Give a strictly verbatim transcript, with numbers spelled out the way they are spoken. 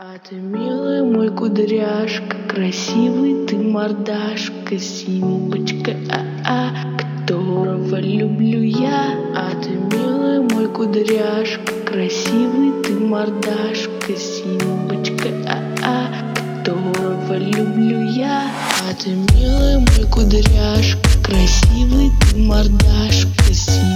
А ты, милый мой кудряшка, красивый ты мордашка, Симбочка, а-а, которого люблю я. А ты, милый мой кудряшка, красивый ты мордашка, Симбочка, а-а, которого люблю я. А ты, милый мой кудряшка, красивый ты мордашка, Симбочка.